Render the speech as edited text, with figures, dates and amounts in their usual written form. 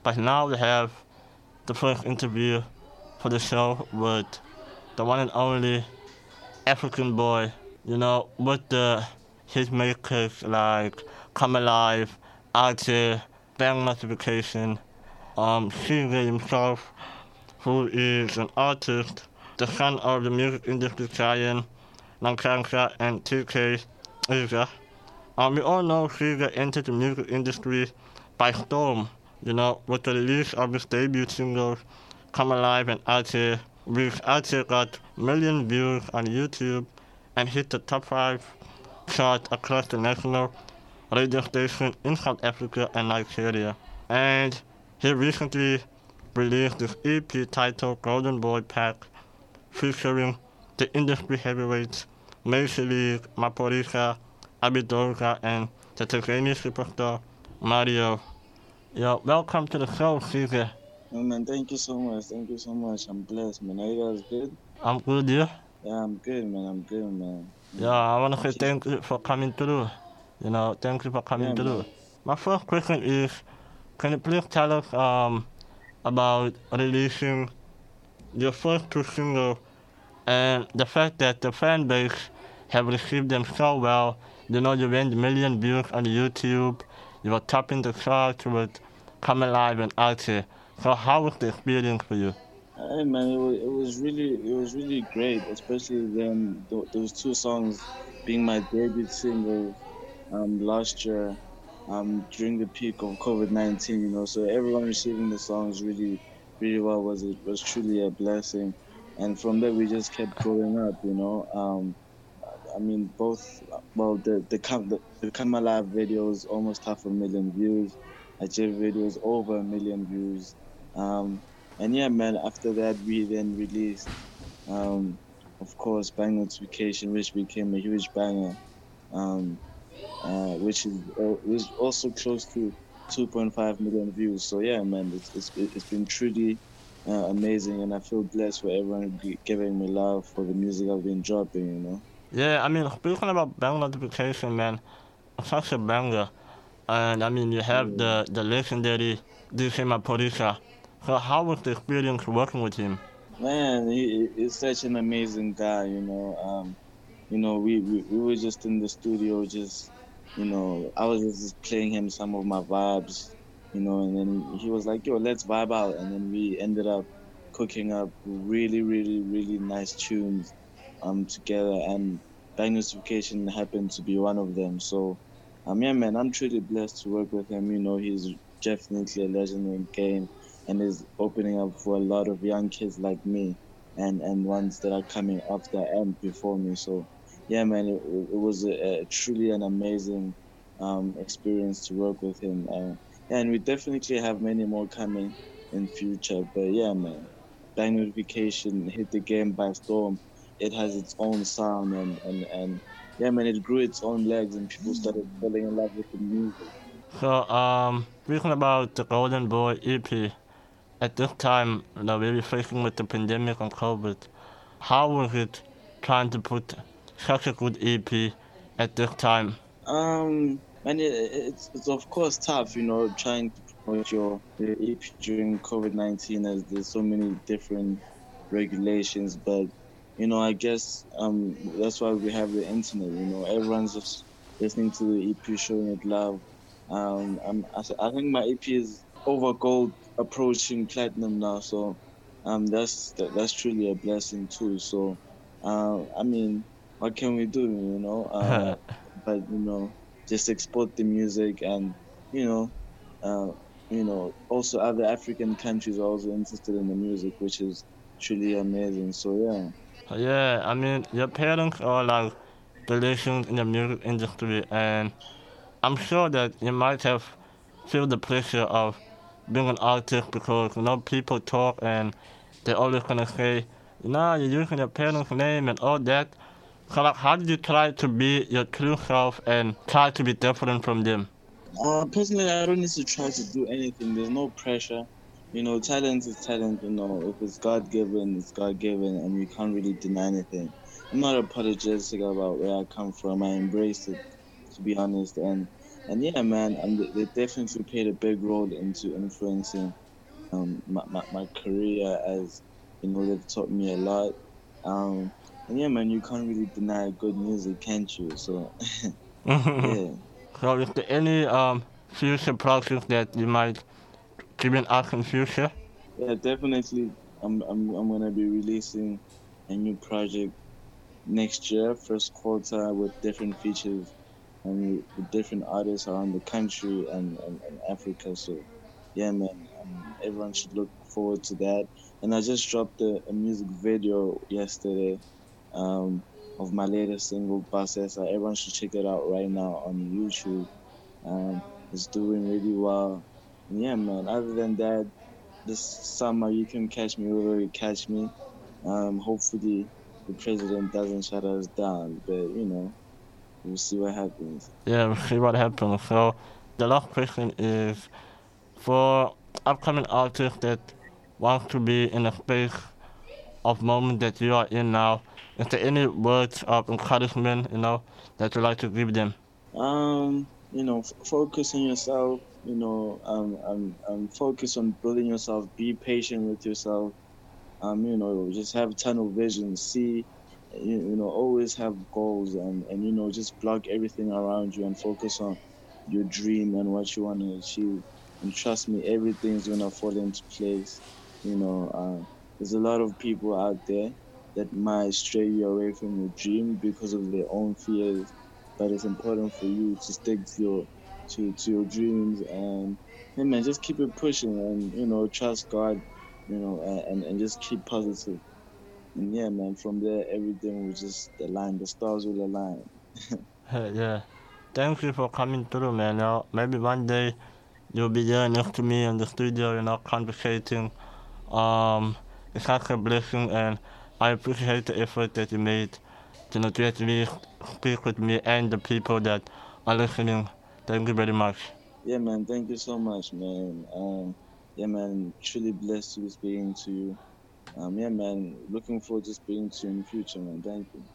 But now we have the first interview for the show with the one and only African boy, with the hit makers like Come Alive, Archie, Bang Notification, Singer himself, who is an artist, the son of the music industry giant, Nankansa and TK Asia. We all know Singer entered the music industry by storm, with the release of his debut singles, Come Alive and Archie, which Archie got million views on YouTube and hit the top 5 charts across the national radio station in South Africa and Nigeria. And he recently released this EP titled Golden Boy Pack, featuring the industry heavyweights Macy Lee, Maporisa, Abidoga, and the Tanzanian superstar Mario. Yo, welcome to the show, Caesar. Oh, man, thank you so much. Thank you so much. I'm blessed, man. Are you guys good? I'm good, you? Yeah, I'm good, man. I'm good, man. Yeah, I want to say thank you for coming through. Thank you for coming Yeah, through. man. My first question is, can you please tell us about releasing your first two singles and the fact that the fan base have received them so well? You went million views on YouTube. You were topping the charts with Come Alive and Archie. So how was the experience for you? Hey, man, it was really great, especially then those two songs being my debut single last year during the peak of COVID-19, so everyone receiving the songs really well was truly a blessing. And from there we just kept going up. I mean, both, well, the Come Alive video is almost 500,000 views. Achieve videos over 1 million views. Um, and yeah, man, after that, we then released, um, of course, Bang Notification, which became a huge banger, um, which is also close to 2.5 million views. So yeah, man, it's been truly amazing, and I feel blessed for everyone giving me love for the music I've been dropping. Yeah, I mean, speaking about Bang Notification, man, it's such a banger. And I mean, you have Yeah. the legendary DJ Maporisa. So how was the experience working with him? Man, he's such an amazing guy. We were just in the studio, I was just playing him some of my vibes, and then he was like, yo, let's vibe out. And then we ended up cooking up really, really, really nice tunes together. And Bang Notification happened to be one of them. So, yeah, man, I'm truly blessed to work with him. He's definitely a legend in the game and is opening up for a lot of young kids like me and ones that are coming after and before me. So, yeah, man, it was a truly an amazing experience to work with him. And we definitely have many more coming in future. But yeah, man, Bang Notification hit the game by storm. It has its own sound and yeah, man, it grew its own legs and people started falling in love with the music. So, speaking about the Golden Boy EP, at this time, we were facing with the pandemic and COVID. How was it trying to put such a good EP at this time? And it's of course tough, trying to promote your EP during COVID-19 as there's so many different regulations. But I guess that's why we have the internet. Everyone's just listening to the EP, showing it love. I think my EP is over gold, approaching platinum now. So that's truly a blessing too. So I mean, what can we do? But just export the music and you know uh, also other African countries are also interested in the music, which is truly amazing. So yeah. Yeah, I mean, your parents are like the legends in the music industry, and I'm sure that you might have feel the pressure of being an artist because people talk and they're always gonna say, you're using your parents' name and all that. So like, how did you try to be your true self and try to be different from them? Personally, I don't need to try to do anything. There's no pressure. Talent is talent. If it's God given, it's God given, and you can't really deny anything. I'm not apologetic about where I come from. I embrace it, to be honest. And And yeah, man, they definitely played a big role into influencing my career, as you know they've taught me a lot. Um, and yeah, man, you can't really deny good music, can't you? So yeah, So is there any future projects that you might keep in us in future? yeah, definitely. I'm gonna be releasing a new project next year, first quarter, with different features and with different artists around the country and Africa. So yeah, man, everyone should look forward to that. And I just dropped a music video yesterday, um, of my latest single, Basesa. Everyone should check it out right now on YouTube. It's doing really well. And yeah, man, other than that, this summer you can catch me wherever you catch me. Hopefully the president doesn't shut us down, but we'll see what happens. Yeah, we'll see what happens. So the last question is for upcoming artists that want to be in a space of moment that you are in now. Is there any words of encouragement, that you like to give them? Focus on yourself. Focus on building yourself. Be patient with yourself. Just have tunnel vision. See, always have goals, and just block everything around you and focus on your dream and what you want to achieve. And trust me, everything's gonna fall into place. There's a lot of people out there that might stray you away from your dream because of their own fears, but it's important for you to stick to your dreams, and hey man, just keep it pushing, and trust God, and just keep positive. And yeah, man, from there everything will just align. The stars will align. Yeah. Thank you for coming through, man. Maybe one day you'll be there next to me in the studio, conversating. Um, it's such a blessing, and I appreciate the effort that you made to at least speak with me and the people that are listening. Thank you very much. Yeah, man, thank you so much, man. Yeah, man, truly blessed to be speaking to you. Yeah, man, looking forward to speaking to you in the future, man. Thank you.